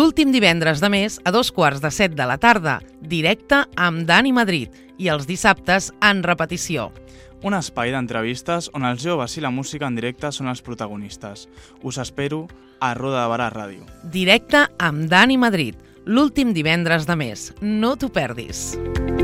l'últim divendres de mes a 2:45 de la tarda, directe amb Dani Madrid, i els dissabtes en repetició. Un espai d'entrevistes on els joves i la música en directe són els protagonistes. Us espero a Roda de Barà Ràdio. Directe amb Dani Madrid, l'últim divendres de mes. No t'ho perdis.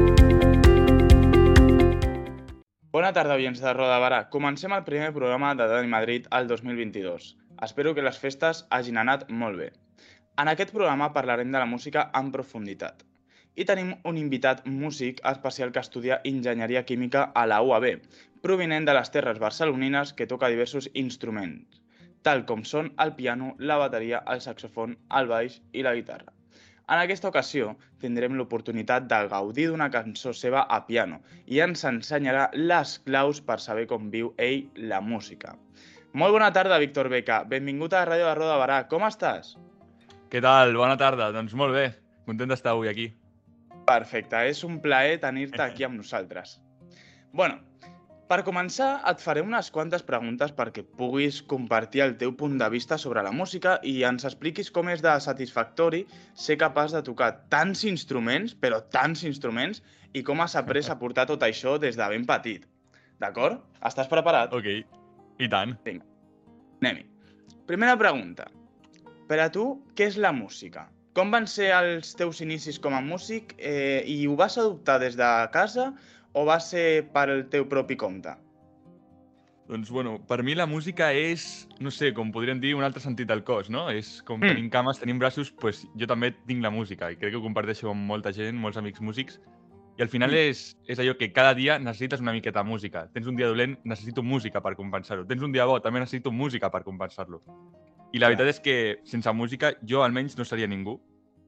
Bona tarda, oients de Roda de Barà. Comencem el primer programa de Dani Madrid al 2022. Espero que les festes hagin anat molt bé. En aquest programa parlarem de la música en profunditat. I tenim un invitat músic especial que estudia enginyeria química a la UAB, provinent de les terres barcelonines, que toca diversos instruments, tal com són el piano, la bateria, el saxofon, el baix i la guitarra. En aquesta ocasió tindrem l'oportunitat de gaudir d'una cançó seva a piano i ens ensenyarà les claus per saber com viu ell la música. Molt bona tarda, Víctor Beca. Benvingut a la ràdio de Roda de Barà. Com estàs? Què tal? Bona tarda. Doncs molt bé. Content d'estar avui aquí. Perfecte. És un plaer tenir-te aquí amb nosaltres. Bueno, per començar et faré unes quantes preguntes perquè puguis compartir el teu punt de vista sobre la música i ens expliquis com és de satisfactori ser capaç de tocar tants instruments, però tants instruments, i com has après a portar tot això des de ben petit. D'acord? Estàs preparat? Ok. I tant. Vinga. Anem-hi. Primera pregunta. Per a tu, què és la música? Com van ser els teus inicis com a músic i ho vas adoptar des de casa o va ser per el teu propi compte? Doncs, bueno, per mi la música és, no sé, com podríem dir, un altre sentit del cos, no? És com tenim cames, tenim braços, doncs jo també tinc la música i crec que ho comparteixo amb molta gent, molts amics músics. I al final és allò que cada dia necessites una miqueta de música. Tens un dia dolent, necessito música per compensar-ho. Tens un dia bo, també necessito música per compensar-lo. I la veritat és que sense música jo almenys no seria ningú.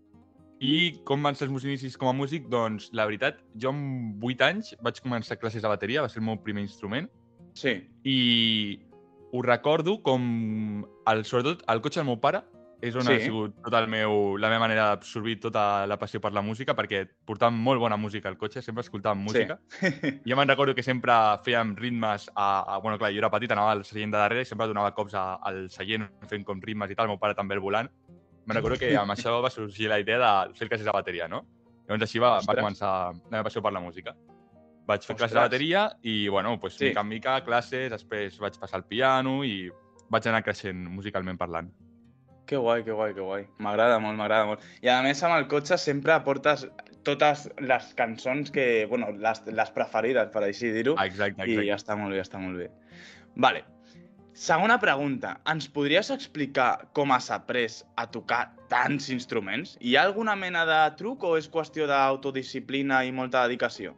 I com van ser els meus inicis com a músic? Doncs la veritat, jo amb 8 anys vaig començar classes de bateria, va ser el meu primer instrument. Sí. I ho recordo com, sobretot, el cotxe del meu pare és on ha sigut la meva manera d'absorbir tota la passió per la música, perquè portàvem molt bona música al cotxe, sempre escoltàvem música. Sí. Jo me'n recordo que sempre fèiem ritmes bueno, clar, jo era petit, anava al seient de darrere i sempre donava cops al seient fent com ritmes i tal, el meu pare també al volant. Me'n recordo que amb això va sorgir la idea de fer classes de bateria, no? Llavors així va començar la meva passió per la música. Vaig fer classes de bateria i, bueno, doncs, mica en mica, classes, després vaig passar al piano i vaig anar creixent musicalment parlant. Que guai, que guai, que guai. M'agrada molt, m'agrada molt. I a més amb el cotxe sempre portes totes les cançons que, bueno, les preferides, per així dir-ho. Exacte. I està molt bé, està molt bé. Vale. Segona pregunta. Ens podries explicar com has après a tocar tants instruments? Hi ha alguna mena de truc o és qüestió d'autodisciplina i molta dedicació?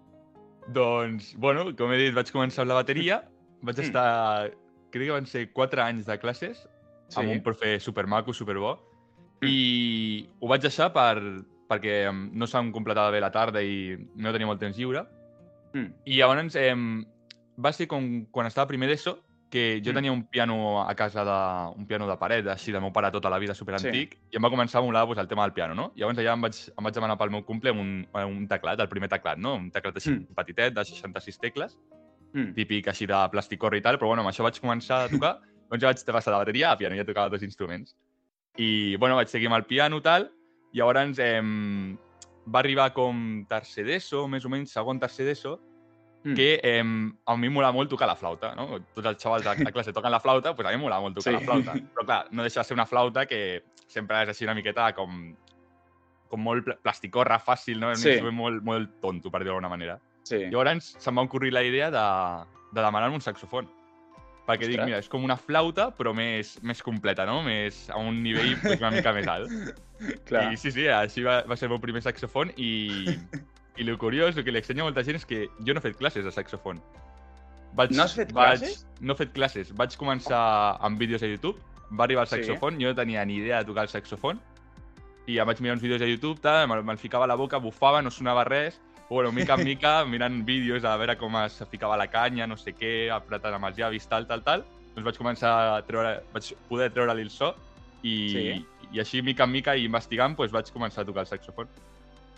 Doncs, bueno, com he dit, vaig començar amb la bateria. Vaig estar, crec que van ser 4 anys de classes, amb un profe supermaco, superbo, i ho vaig deixar perquè no se'm completava bé la tarda i no tenia molt temps lliure. I llavors va ser com quan estava a primer d'ESO, que jo tenia un piano a casa, un piano de paret, així del meu pare tota la vida, superantic, i em va començar a molar el tema del piano, no? I llavors allà em vaig demanar pel meu cumple un teclat, el primer teclat, no? Un teclat així petitet, de 66 tecles, típic així de plasticorri i tal, però bueno, amb això vaig començar a tocar. Doncs ja vaig passar de bateria a piano, ja tocava 2 instruments. I, bueno, vaig seguir amb el piano i tal, i llavors va arribar com tercer d'ESO, més o menys, segon, tercer d'ESO, que a mi m'olava molt tocar la flauta, no? Tots els xavals de classe toquen la flauta, doncs a mi m'olava molt tocar la flauta. Però clar, no deixa de ser una flauta que sempre és així una miqueta com molt plasticorra, fàcil, no? És un instrument molt tonto, per dir-ho d'alguna manera. Llavors se'm va ocorrir la idea de demanar-me un saxofon. Perquè dic, mira, és com una flauta, però més completa, no? A un nivell una mica més alt. I sí, així va ser el meu primer saxofon i el curiós, el que li ensenyo a molta gent és que jo no he fet classes de saxofon. No has fet classes? No he fet classes. Vaig començar amb vídeos a YouTube, va arribar el saxofon, jo no tenia ni idea de tocar el saxofon, i em vaig mirar uns vídeos a YouTube, me'l ficava a la boca, bufava, no sonava res. Bueno, mica en mica, mirant vídeos a veure com es ficava la canya, no sé què, apretant amb els llavis, tal. Doncs vaig començar vaig poder treure-li el so i així, mica en mica, i investigant, doncs vaig començar a tocar el saxofon.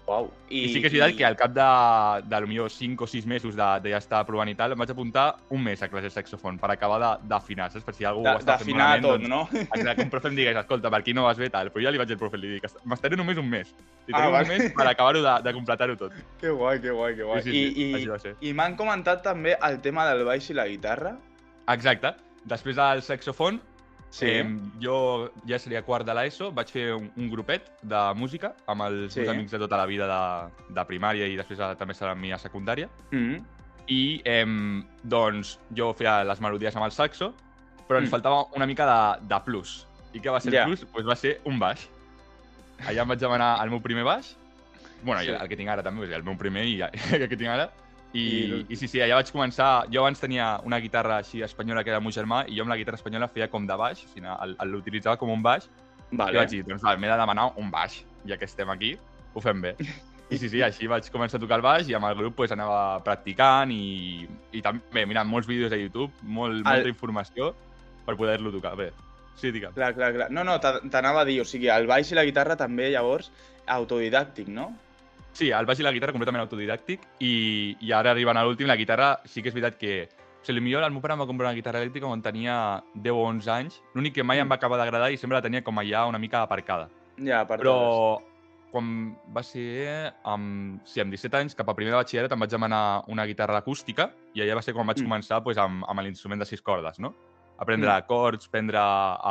Uau. I sí que és veritat que al cap de potser 5 o 6 mesos de ja estar provant i tal, em vaig apuntar un mes a classes de saxofon per acabar d'afinar, saps? Per si algú ho està fent malament, tot, no? Exacte, que un profe em digués, escolta, per aquí no vas bé, tal. Però jo li vaig dir al profe, li dic, m'estaré només un mes. Si tenim un mes per acabar-ho de completar-ho tot. Que guai, que guai, que guai. Sí, així va ser. I m'han comentat també el tema del baix i la guitarra. Exacte. Després del saxofon, Sí. Jo ja seria quart de l'ESO, vaig fer un grupet de música amb els meus amics de tota la vida de primària i després també serà mi a secundària. I doncs jo feia les melodies amb el saxo, però ens faltava una mica de plus. I què va ser el plus? Doncs va ser un baix. Allà em vaig demanar el meu primer baix, bueno, el que tinc ara també, el meu primer i el que tinc ara. I sí, allà vaig començar. Jo abans tenia una guitarra així espanyola que era el meu germà i jo amb la guitarra espanyola feia com de baix, o sigui, l'utilitzava com un baix. I vaig dir, doncs m'he de demanar un baix, ja que estem aquí, ho fem bé. I sí, així vaig començar a tocar el baix i amb el grup anava practicant i també mirant molts vídeos a YouTube, molta informació per poder-lo tocar bé. Sí, digue'm. Clar. No, t'anava a dir, o sigui, el baix i la guitarra també llavors autodidàctic, no? Sí, el baix i la guitarra completament autodidàctic i ara arribant a l'últim, la guitarra sí que és veritat que... O sigui, potser el meu pare em va comprar una guitarra elèctrica quan tenia 10 o 11 anys, l'únic que mai em va acabar d'agradar i sempre la tenia com allà una mica aparcada. Ja, aparcada. Però quan va ser amb 17 anys, cap a primer de batxillerat, em vaig demanar una guitarra acústica i allà va ser quan vaig començar amb l'instrument de 6 cordes, no? Aprendre acords, aprendre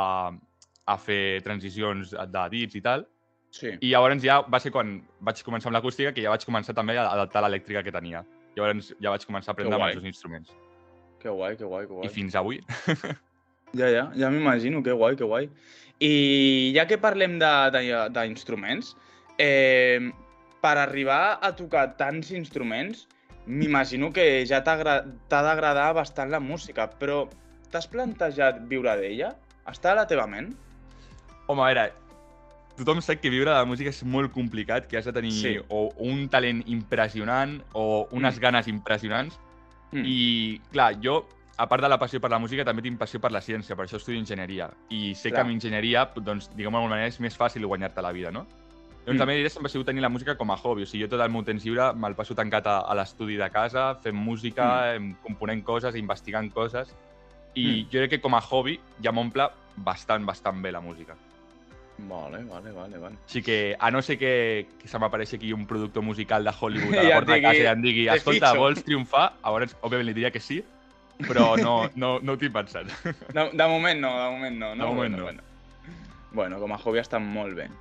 a fer transicions de dits i tal. Sí. I llavors ja va ser quan vaig començar amb l'acústica que ja vaig començar també a adaptar l'elèctrica que tenia. Llavors ja vaig començar a aprendre amb els dos instruments. Que guai. I fins avui. Ja m'imagino, que guai. I ja que parlem d'instruments, per arribar a tocar tants instruments, m'imagino que ja t'ha d'agradar bastant la música, però t'has plantejat viure d'ella? Està a la teva ment? Home, a veure, tothom sap que viure de la música és molt complicat, que has de tenir o un talent impressionant o unes ganes impressionants. I, clar, jo, a part de la passió per la música, també tinc passió per la ciència, per això estudio enginyeria. I sé que amb enginyeria, doncs, diguem d'alguna manera, és més fàcil guanyar-te la vida, no? Llavors, la meva idea sempre ha sigut tenir la música com a hobby. O sigui, jo tot el meu temps lliure me'l passo tancat a l'estudi de casa, fent música, component coses, investigant coses. I jo crec que com a hobby ja m'omple bastant bé la música. Vale. Així que, a no ser que se m'apareixi aquí un productor musical de Hollywood a la porta de casa i em digui escolta, vols triomfar? Llavors, òbviament, li diria que sí, però no ho tinc pensat. De moment no. Bueno, com a hobby està molt bé.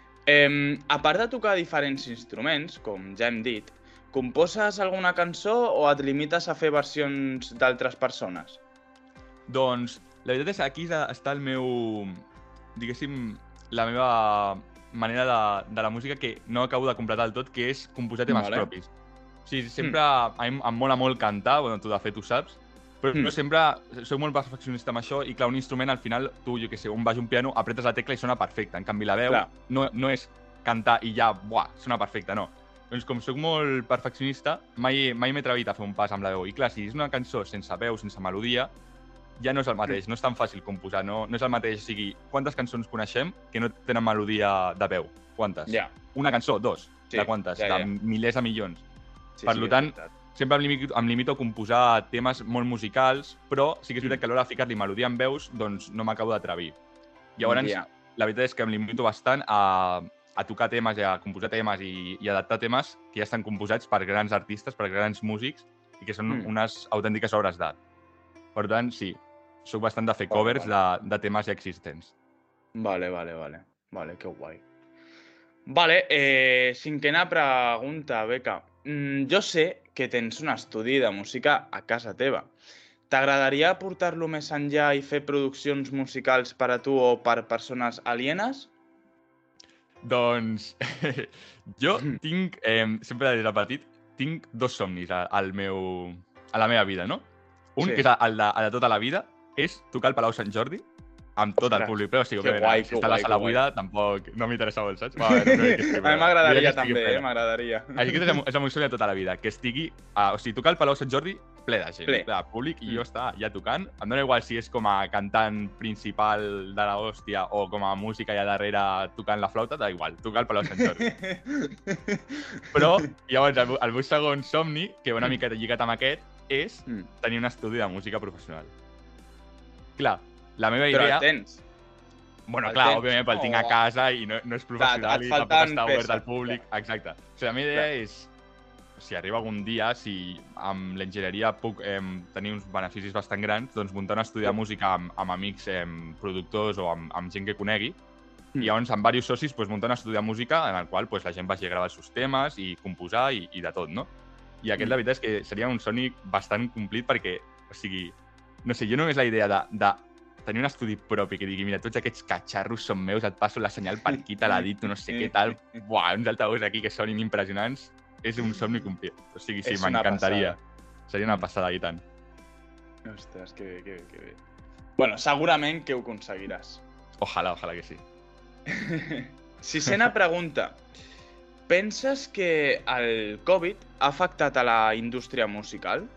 A part de tocar diferents instruments, com ja hem dit, composes alguna cançó o et limites a fer versions d'altres persones? Doncs, la veritat és que aquí està el meu, diguéssim, la meva manera de la música que no acabo de completar del tot, que és composar temes propis. O sigui, sempre a mi em mola molt cantar, bueno, tu de fet ho saps, però sempre soc molt perfeccionista amb això i clar, un instrument al final, tu, jo què sé, un baix, un piano, apretes la tecla i sona perfecte. En canvi, la veu no és cantar i ja, sona perfecte, no. Doncs com soc molt perfeccionista, mai m'he atrevit a fer un pas amb la veu. I clar, si és una cançó sense veu, sense melodia, ja no és el mateix, no és tan fàcil composar, no és el mateix. O sigui, quantes cançons coneixem que no tenen melodia de veu? Quantes? Una cançó, dos. De quantes? De milers a milions. Per tant, sempre em limito a composar temes molt musicals, però sí que és veritat que a l'hora de ficar-li melodia en veus, doncs no m'acabo d'atrevir. Llavors, la veritat és que em limito bastant a tocar temes, a composar temes i adaptar temes que ja estan composats per grans artistes, per grans músics, i que són unes autèntiques obres d'art. Per tant, sí, soc bastant de fer covers de temes ja existents. Vale, que guai. Vale, cinquena pregunta, Beca. Jo sé que tens un estudi de música a casa teva. T'agradaria portar-lo més enllà i fer produccions musicals per a tu o per persones alienes? Doncs jo tinc, sempre des de petit, tinc dos somnis a la meva vida, no? Un, que és el de tota la vida, és tocar al Palau Sant Jordi amb tot el públic. Però sí, òbviament, si està a la sala buida, tampoc no m'interessa molt, saps? A mi m'agradaria també, m'agradaria. Així que és el meu somni de tota la vida, que estigui... O sigui, tocar al Palau Sant Jordi ple de gent, Ple. ple de públic, i jo estava ja tocant. Em dóna igual si és com a cantant principal de la hòstia o com a música allà darrere tocant la flauta, da igual, tocar el Palau Sant Jordi. Però, llavors, el meu segon somni, que una mica lligat amb aquest, és tenir un estudi de música professional. Clar, la meva idea... Però el tens? Bueno, clar, òbviament, el tinc a casa i no és professional i tampoc està obert al públic. Exacte. O sigui, la meva idea és, si arriba algun dia, si amb l'enginyeria puc tenir uns beneficis bastant grans, doncs muntar un estudi de música amb amics productors o amb gent que conegui, i llavors amb diversos socis muntar un estudi de música en el qual la gent vagi a gravar els seus temes i composar i de tot, no? I aquest, la veritat, és que seria un somni bastant complit perquè, o sigui, no sé, jo només la idea de tenir un estudi propi que digui, mira, tots aquests catxarros són meus, et passo la senyal per aquí, te l'edito, no sé què tal, buah, uns altavocs aquí que sonin impressionants, és un somni complit. O sigui, sí, m'encantaria. Seria una passada, i tant. Ostres, que bé, que bé, que bé. Bueno, segurament que ho aconseguiràs. Ojalà que sí. Sisena pregunta. Penses que el Covid ha afectat a la indústria musical?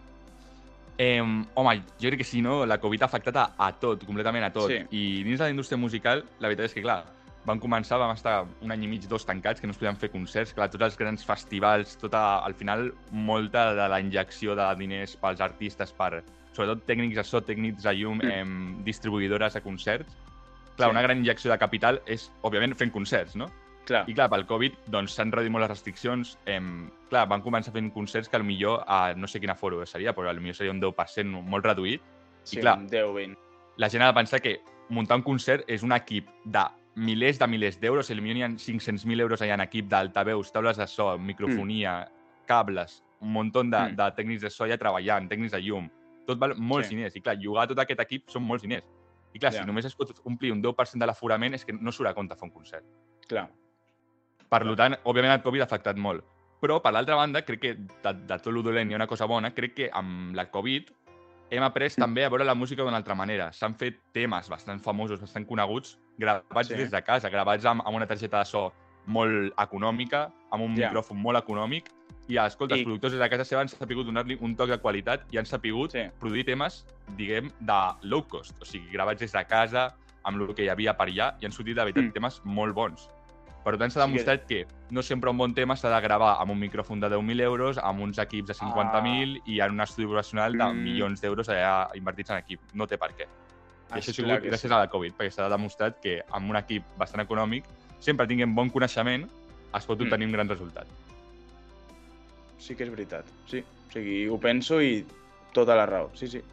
Home, jo crec que sí, no? La Covid ha afectat a tot, completament a tot. Sí. I dins de la indústria musical, la veritat és que, clar, vam estar un any i mig, 2 tancats, que no es podien fer concerts. Clar, tots els grans festivals, al final, molta de la injecció de diners pels artistes, sobretot tècnics de so, tècnics de llum, distribuïdores de concerts. Clar, una gran injecció de capital és, òbviament, fent concerts, no? Clar. I clar, pel Covid doncs s'han reduït molt les restriccions. Clar, van començar fent concerts que potser no sé quin aforo seria, però potser seria un 10% molt reduït. Sí, i clar, un 10-20. La gent ha de pensar que muntar un concert és un equip de milers d'euros, potser n'hi ha 500.000 euros allà en equip d'altaveus, taules de so, microfonia, cables, un munt de tècnics de so allà treballant, tècnics de llum. Tot val molts diners. I clar, jugar tot aquest equip són molts diners. I clar, si només es pot omplir un 10% de l'aforament és que no surt a compte fer un concert. Clar. Per tant, òbviament el Covid ha afectat molt. Però, per l'altra banda, crec que de tot el dolent hi ha una cosa bona. Crec que amb la Covid hem après també a veure la música d'una altra manera. S'han fet temes bastant famosos, bastant coneguts, gravats des de casa, gravats amb una targeta de so molt econòmica, amb un micròfon molt econòmic, i, escolta, els productors des de casa seva han sabut donar-li un toc de qualitat i han sabut produir temes, diguem, de low cost. O sigui, gravats des de casa, amb el que hi havia per allà, i han sortit, de veritat, temes molt bons. Per tant, s'ha demostrat que no sempre un bon tema s'ha de gravar amb un micròfon de 10.000 euros, amb uns equips de 50.000 i en un estudi professional de milions d'euros allà invertits en equip. No té per què. I això ha sigut gràcies a la Covid, perquè s'ha demostrat que amb un equip bastant econòmic, sempre tinguem bon coneixement, es pot obtenir un gran resultat. Sí que és veritat, sí. O sigui, ho penso i tota la raó, sí, sí.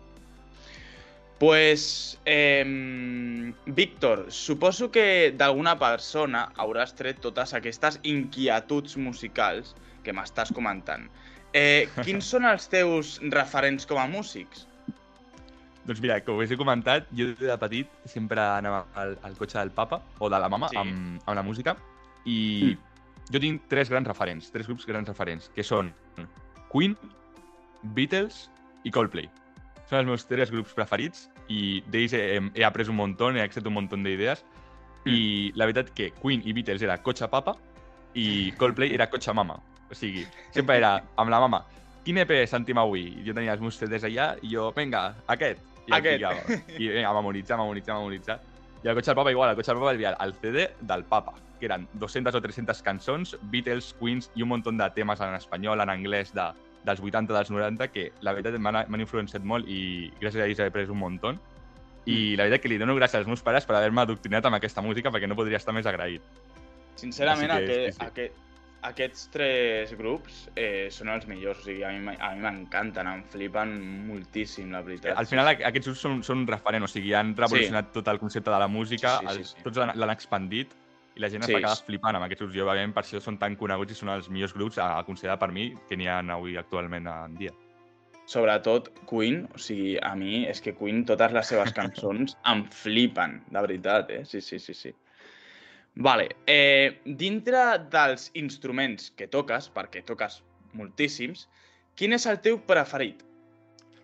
Pues, Víctor, suposo que d'alguna persona hauràs tret totes aquestes inquietuds musicals que m'estàs comentant. Quins són els teus referents com a músics? Doncs mira, com us he comentat, jo de petit sempre anava al cotxe del papa o de la mama amb la música, i jo tinc 3 grups grans referents, que són Queen, Beatles i Coldplay. Són els meus 3 grups preferits i d'ells he après un munt, he accedit un munt d'idees, i la veritat que Queen i Beatles era cotxe papa i Coldplay era cotxe mama. O sigui, sempre era amb la mama, quin EP sentim avui? I jo tenia els meus CDs allà i jo, vinga, aquest. I el ficava. I vinga, memoritzar. I el cotxe del papa igual, el cotxe del papa havia el CD del papa, que eren 200 o 300 cançons, Beatles, Queens i un munt de temes en espanyol, en anglès, dels 80, dels 90, que la veritat m'han influenciat molt i gràcies a ells he après un munt. I la veritat que li dono gràcies als meus pares per haver-me adoctrinat amb aquesta música, perquè no podria estar més agraït. Sincerament, aquests 3 grups són els millors. O sigui, a mi m'encanten, em flipen moltíssim, la veritat. Al final, aquests grups són un referent, o sigui, han revolucionat tot el concepte de la música, tots l'han expandit, i la gent està quedant flipant amb aquests grups. I, òbviament, per això són tan coneguts i són els millors grups a considerar per mi que n'hi ha avui actualment en dia. Sobretot Queen, o sigui, a mi és que Queen, totes les seves cançons em flipen, de veritat, Sí. Vale, dintre dels instruments que toques, perquè toques moltíssims, quin és el teu preferit?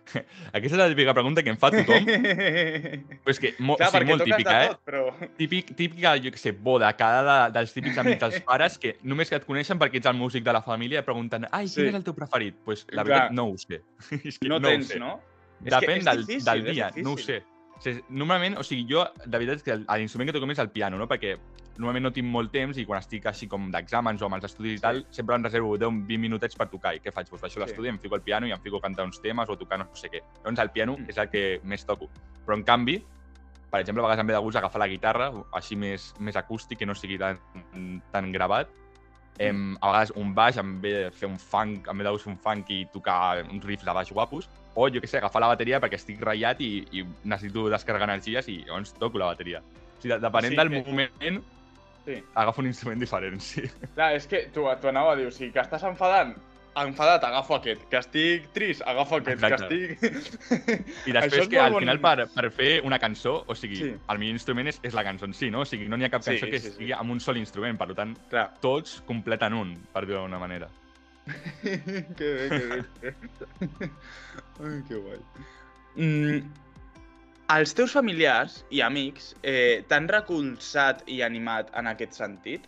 Aquesta és la típica pregunta que em fa tothom. Però és que Clar, perquè molt toques típica, de tot, però... Típica, jo què sé, boda, cada dels típics amics dels pares que només que et coneixen perquè ets el músic de la família i pregunten quin és el teu preferit? Doncs pues, la veritat no ho sé. És que no tens, ho sé. no? Depèn del dia, difícil. no ho sé. Normalment, o sigui, jo, de veritat, és que l'instrument que toco més és el piano, no? Perquè normalment no tinc molt temps i quan estic així com d'exàmens o amb els estudis i tal, sempre em reservo 10-20 minutets per tocar. I què faig? Doncs baixo l'estudi, em fico al piano i em fico a cantar uns temes o a tocar no sé què. Llavors el piano és el que més toco. Però en canvi, per exemple, a vegades em ve de gust agafar la guitarra, així més acústic, que no sigui tan gravat. A vegades un baix, em ve de fer un funk, em ve de gust fer un funk i tocar uns riffs de baix guapos. O, jo què sé, agafar la bateria perquè estic ratllat i necessito descarregar energies i llavors toco la bateria. O sigui, depenent del moment, agafo un instrument diferent, sí. Clar, és que tu anava a dir, o sigui, que estàs enfadat, agafo aquest, que estic trist, agafo aquest, Exacte. que estic... I després que al final per fer una cançó, o sigui, el millor instrument és la cançó en si, no? O sigui, no n'hi ha cap cançó que estigui amb un sol instrument, per tant, tots completen un, per dir-ho d'alguna manera. Que bé. Ai, que guai. Els teus familiars i amics t'han recolzat i animat en aquest sentit?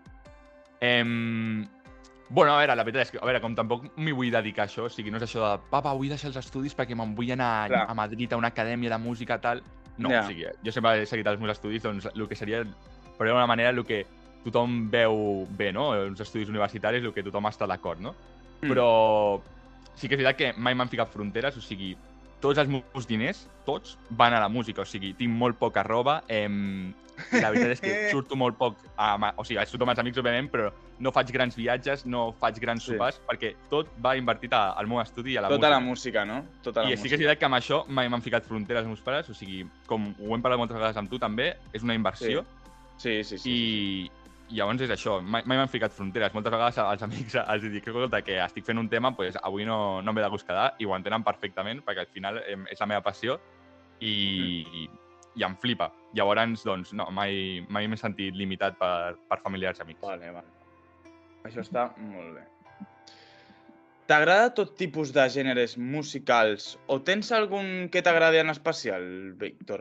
Bueno, a veure, la veritat és que, com tampoc m'hi vull dedicar a això, o sigui, no és això de papa, vull deixar els estudis perquè me'n vull anar a Madrid a una acadèmia de música, tal. No, o sigui, jo sempre he seguit els meus estudis, doncs el que seria, per d'alguna manera, el que tothom veu bé, no? Els estudis universitaris, el que tothom està d'acord, no? Però sí que és veritat que mai m'han ficat fronteres, o sigui, tots els meus diners, tots, van a la música, o sigui, tinc molt poca roba, la veritat és que surto molt poc, o sigui, surto amb els amics, òbviament, però no faig grans viatges, no faig grans sopars, perquè tot va invertit al meu estudi i a la música. Tota la música, no? I sí que és veritat que amb això mai m'han ficat fronteres els meus pares, o sigui, com ho hem parlat moltes vegades amb tu també, és una inversió. Sí. I llavors és això, mai m'han ficat fronteres. Moltes vegades als amics els dic que estic fent un tema, doncs avui no em ve de gust quedar, i ho entenen perfectament, perquè al final és la meva passió i em flipa. Llavors, doncs, no, mai m'he sentit limitat per familiars i amics. Vale. Això està molt bé. T'agrada tot tipus de gèneres musicals o tens algun que t'agradi en especial, Víctor?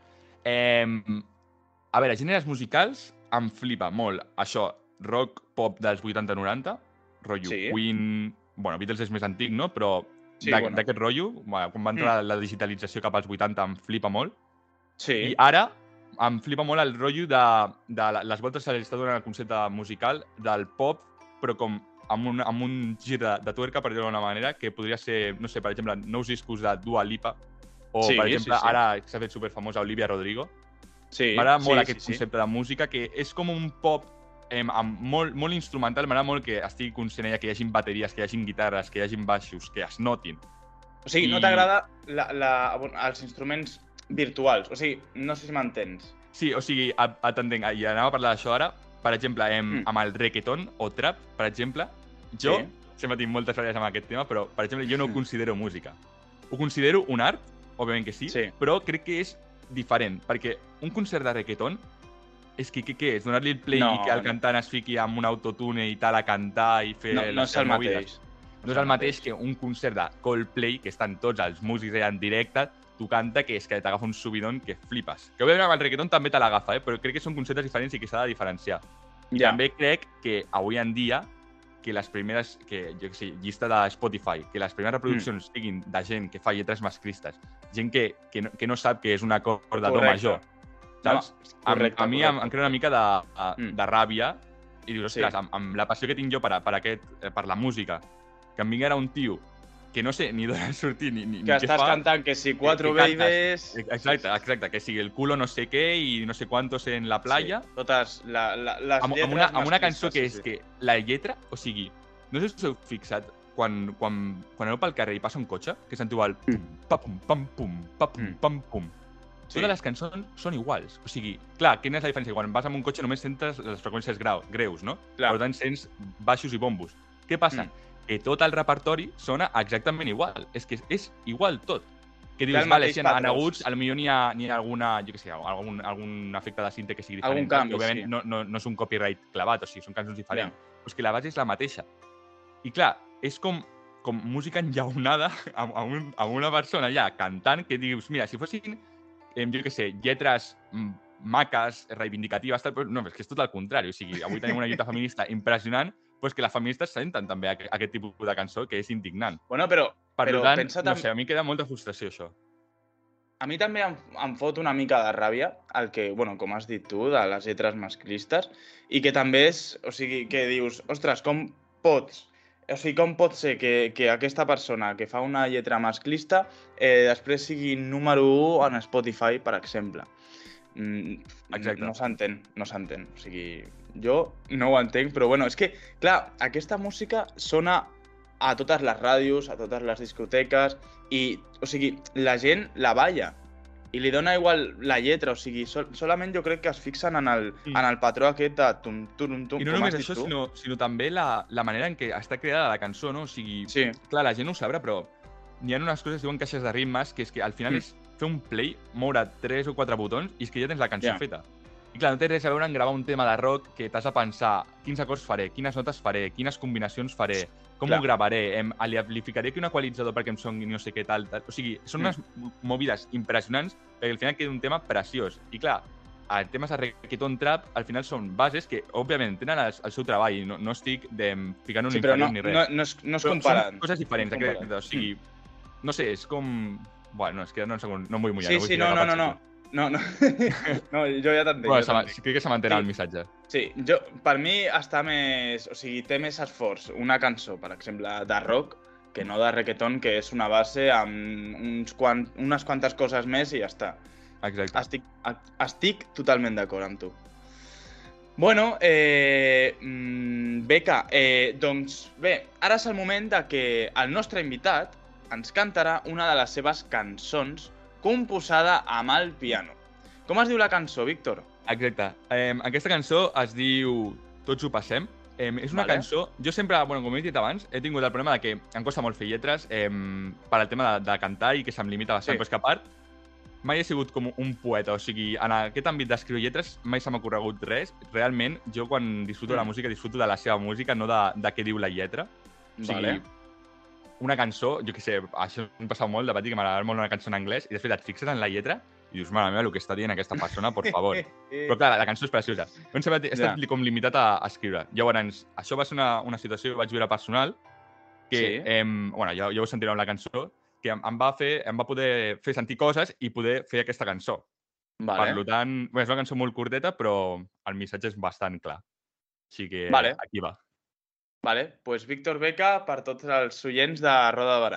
A veure, gèneres musicals em flipa molt. Això, rock pop dels 80-90, rotllo Queen... Bueno, Beatles és més antic, no? Però d'aquest rotllo, quan va entrar la digitalització cap als 80, em flipa molt. Sí. I ara em flipa molt el rotllo de les voltes que s'està donant el concepte musical del pop, però com amb un gir de tuerca, per dir-ho d'una manera, que podria ser, no sé, per exemple, nous discos de Dua Lipa, o, per exemple, ara s'ha fet superfamosa Olivia Rodrigo. M'agrada molt aquest concepte de música, que és com un pop molt instrumental. M'agrada molt que estigui conscient que hi hagin bateries, que hi hagin guitarres, que hi hagin baixos, que es notin. O sigui, no t'agrada els instruments virtuals? O sigui, no sé si m'entens. Sí, o sigui, t'entenc. I anava a parlar d'això ara. Per exemple, amb el reggaeton o trap, per exemple, jo sempre tinc moltes frases amb aquest tema, però, per exemple, jo no ho considero música. Ho considero un art, òbviament que sí, però crec que és diferent, perquè un concert de reggaeton és que què és? Donar-li el play i que el cantant es fiqui amb un autotune i tal a cantar i fer les seves movides. No és el mateix que un concert de Coldplay, que estan tots els músics allà en directe, tu canta, que és que t'agafa un subidon que flipes. Que òbviament amb el reggaeton també te l'agafa, però crec que són conceptes diferents i que s'ha de diferenciar. També crec que avui en dia que les primeres, jo què sé, llista de Spotify, que les primeres reproduccions siguin de gent que fa lletres masclistes, gent que no sap que és un acord de do major, saps? A mi em crea una mica de ràbia i dius, ostres, amb la passió que tinc jo per la música, que em vingui ara un tio que no sé ni d'on ha sortit ni què fa... Que estàs cantant que si 4 babies... Exacte, que sigui el culo no sé què i no sé quantos en la playa. Sí, totes les lletres... Amb una cançó que és que la lletra, o sigui, no sé si us heu fixat, quan aneu pel carrer i passa un cotxe, que sentiu el pam pam pum, pam pum. Totes les cançons són iguals. O sigui, clar, quina és la diferència? Quan vas amb un cotxe només sentes les freqüències greus, no? Per tant, sents baixos i bombos. Què passa? Que tot el repertori sona exactament igual. És que és igual tot. Que dius, vale, si en aguts, potser n'hi ha alguna, jo què sé, algun efecte de cinte que sigui diferent. Algun canvi, òbviament no és un copyright clavat, o sigui, són cançons diferents. Però és que la base és la mateixa. I clar, és com com música enllaunada amb una persona allà cantant que dius, mira, si fossin, jo què sé, lletres maques, reivindicatives, tal, però no, és que és tot el contrari. O sigui, avui tenim una lluita feminista impressionant, doncs que les feministes senten també aquest tipus de cançó, que és indignant. Bueno, però per tant, pensa no sé, a mi queda molta frustració, això. A mi també em fot una mica de ràbia el que, bueno, com has dit tu, de les lletres masclistes, i que també és, o sigui, que dius, ostres, com pot ser que aquesta persona que fa una lletra masclista després sigui número 1 en Spotify, per exemple? Exacte. No s'entén. O sigui, jo no ho entenc, però bueno, és que, clar, aquesta música sona a totes les ràdios, a totes les discoteques, i, o sigui, la gent la balla i li dona igual la lletra, o sigui, solament jo crec que es fixen en el patró aquest de tum-tum-tum. I no només això, sinó també la manera en què està creada la cançó, no? O sigui, sí. Clar, la gent no ho sabrà, però hi ha unes coses que diuen caixes de ritmes, que és que al final és fer un play, moure 3 o 4 botons i és que ja tens la cançó feta. I clar, no té res a veure en gravar un tema de rock que t'has de pensar quins acords faré, quines notes faré, quines combinacions faré, com ho gravaré, li ficaré aquí un equalitzador perquè em soni no sé què tal. O sigui, són unes movides impressionants perquè al final queda un tema preciós. I clar, els temes de reggaeton trap al final són bases que, òbviament, tenen el seu treball i no estic ficant un inferior ni res. No es comparen. Són coses diferents. O sigui, no sé, és com... Bueno, és que no em vull mullar. Sí, no, jo ja t'entenc. Bueno, crec que se m'entén el missatge. Sí, per mi està més... O sigui, té més esforç una cançó, per exemple, de rock, que no de reggaeton, que és una base amb unes quantes coses més i ja està. Exacte. Estic totalment d'acord amb tu. Bueno, Beca, doncs bé, ara és el moment de que el nostre invitat ens cantarà una de les seves cançons composada amb el piano. Com es diu la cançó, Víctor? Exacte. Aquesta cançó es diu Tots ho passem. És una cançó... Jo sempre, bueno, com he dit abans, he tingut el problema de que em costa molt fer lletres per al tema de cantar i que se'm limita bastant, però és que a part mai he sigut com un poeta, o sigui, en aquest àmbit d'escriure lletres mai se m'ha ocorregut res. Realment, jo quan disfruto de la música, disfruto de la seva música, no de què diu la lletra. O sigui, una cançó, jo què sé, això em passa molt, de dir que m'agrada molt una cançó en anglès, i de fet et fixes en la lletra i dius, mare meva, el que està dient aquesta persona, por favor. Però clar, la cançó és preciosa. He estat com limitat a escriure. Llavors, això va ser una situació que vaig viure personal, que, bueno, ja ho sentireu amb la cançó, que em va poder fer sentir coses i poder fer aquesta cançó. Per tant, és una cançó molt curteta, però el missatge és bastant clar. Així que aquí va. Vale, doncs Víctor Beca per tots els oients de Roda de Barà.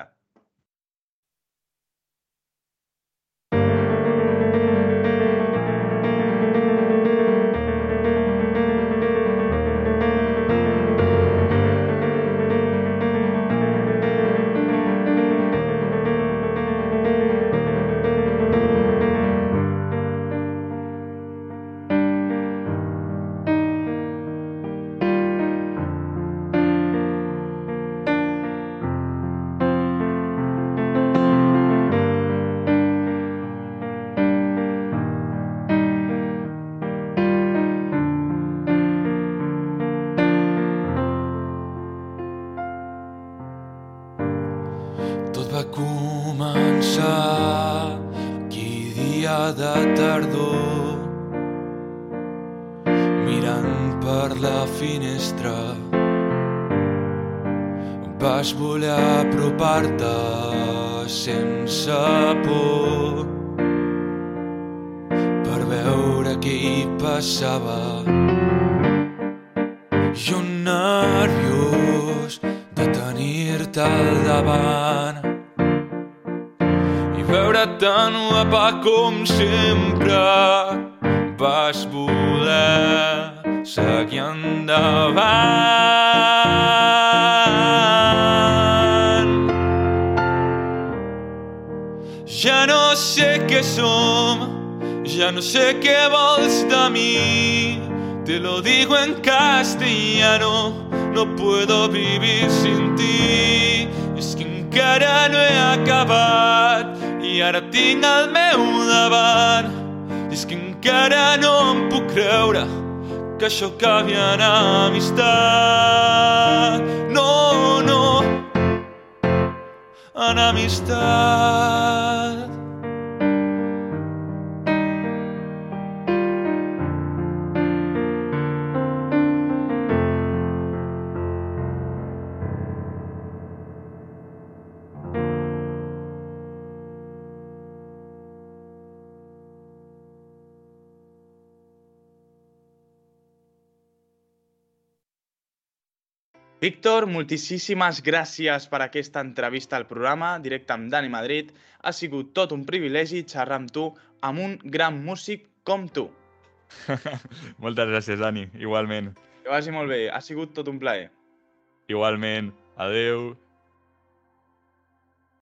Vas voler apropar-te sense por per veure què hi passava. Jo nerviós de tenir-te al davant i veure tan guapa com sempre vas voler seguir endavant. Ja no sé què som, ja no sé què vols de mi. Te lo digo en castellano, no puedo vivir sin ti. És que encara no he acabat i ara tinc al meu davant. És que encara no em puc creure que això acabi en amistat. No, no, en amistat. Víctor, moltíssimes gràcies per aquesta entrevista al programa directe amb Dani Madrid. Ha sigut tot un privilegi xerrar amb tu, amb un gran músic com tu. Moltes gràcies, Dani, igualment. Que vagi molt bé, ha sigut tot un plaer. Igualment, adeu.